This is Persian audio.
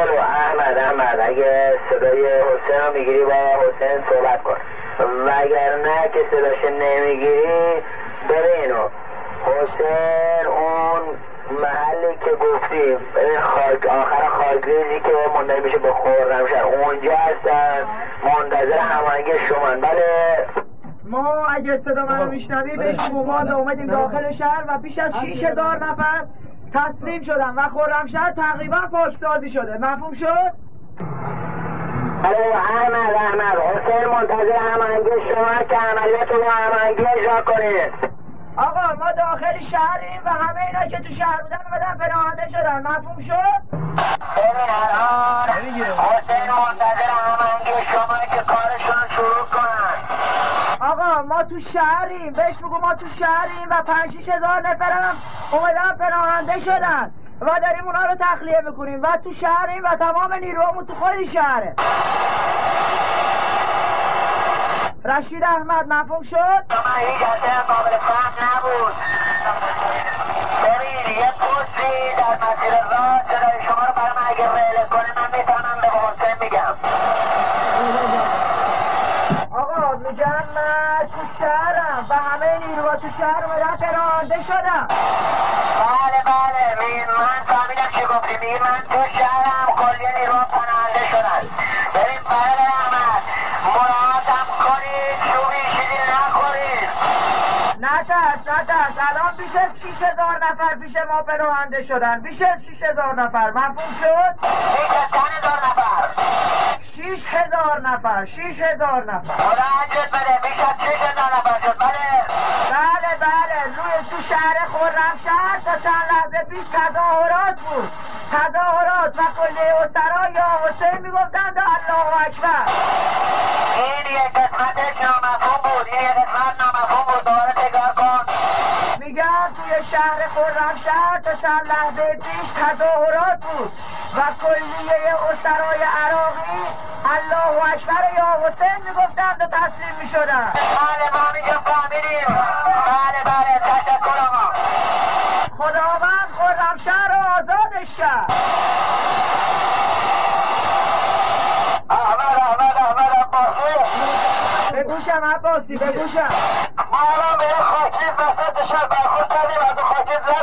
الو احمد اگه صدای حسین رو میگیری با حسین صحبت کن، وگرنه که صداش نمیگیری بره اینو. حسین اون محلی که گفتی آخر خاکریزی که منتهی میشه به خرمشهر اونجا هستن، منتظر هماهنگی شما. بله ما اگه صدا منو میشنوی بشیم ما اومدیم داخل شهر و بیش از 6000 نفر تسلیم شدن و خرمشهر تقریبا پاکسازی شده. مفهوم شد؟ الو احمد حسین منتظر هماهنگی شما که عملیات رو با هماهنگی اجرا کنید. آقا ما داخل شهریم و همه اینا که تو شهر بودن اومدن پناهنده شدن. مفهوم شد؟ ببین الان حسین منتظر هماهنگی شما که کارشون شروع کنن. آقا ما تو شهریم، بهش بگو ما تو شهریم و 5-6 هزار نفرم اومدن پناهنده شدن و داریم اونا رو تخلیه میکنیم و تو شهریم و تمام نیرومون تو خود شهره. رشید احمد مفهوم شد؟ من هیچ اصلا قابل فهم نبود. ببین یه پستی در مسیر راه صدای شما رو برام اگه ریله کنه من میتونم به حسین میگم. آقا میگم من تو شهرم و همه نیروها تو شهر اومدن پناهنده شدم. بله من فهمیدم چی گفتی. میگی من تو شهرم کلی نیروها پناهنده شدن. ببین بله احمد مراعاتم کنید چوبی چیزی نخورید. نترس الان بیش از 6000 نفر پیش ما پناهنده شدن. بیش از 6000 نفر. مفهوم شد؟ بیش از 10,000 نفر. 6000 نفر. 6000 نفر. خدا عجب بده. بیش از 6000 نفر شد. بله روی تو شهر خرمشهر تا چند لحظه پیش تظاهرات بود. تظاهرات و کلیه اسرا یا حسین میگفتند الله اکبر. این یک قسمتش نامفهوم بود. دوباره تکرار کن. میگم توی شهر خرمشهر تا چند لحظه پیش تظاهرات بود و کلیه اسرای عراقی الله اکبر یا حسین میگفتند و تسلیم میشدن. بله ما اینجا فهمیدیم. بله تشکر آقا. خداوند خرمشهر رو آزادش کرد. احمد عباسی به گوشم عباسی به گوشم. ما الان به یه خاکی وسط شهر برخورد کردیم. از اون خاکی